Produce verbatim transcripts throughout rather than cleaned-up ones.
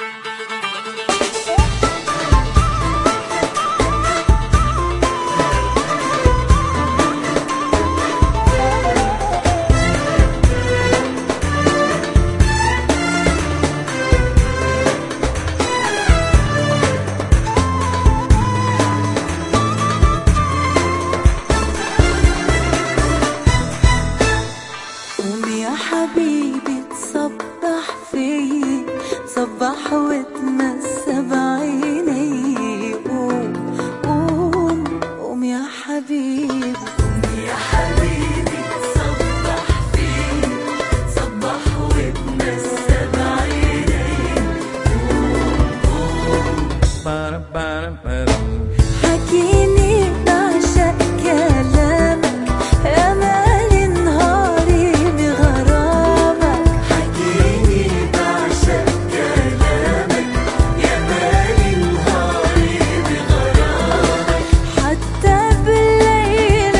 حبيبي تصبح فيي، صبح وتمسى بعيني. قوم قوم قوم يا حبيبي، قوم يا حبيبي تصبح فيي، صبح وتمسى بعيني. قوم قوم حكيني بعشق كلامك، أمالي نهاري بغرامك. حكيني بعشق كلامك، يا مالي نهاري بغرامك. حتى بالليل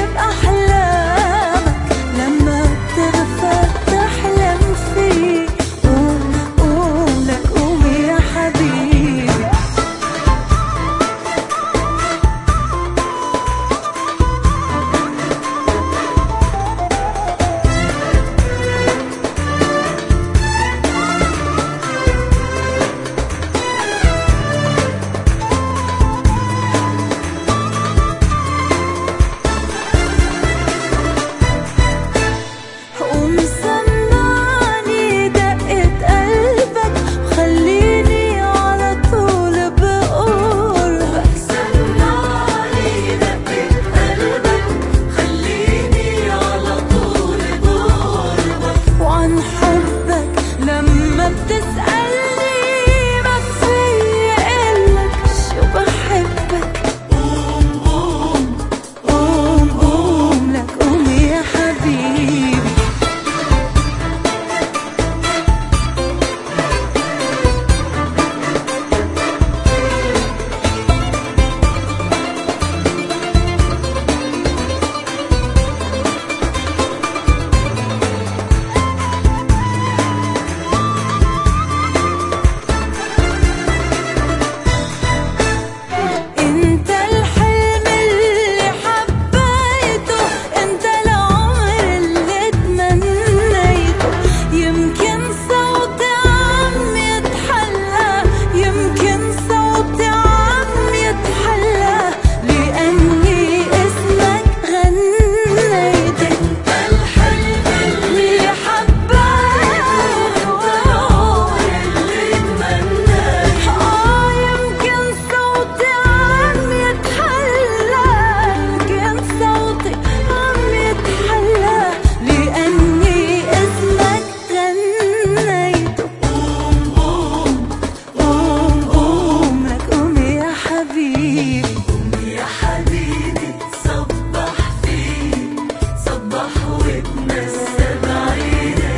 بأحلامك، لما بتغفل تحلم فيه. قوم قوم لك قوم يا حبيبي.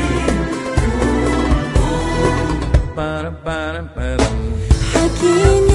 حكيني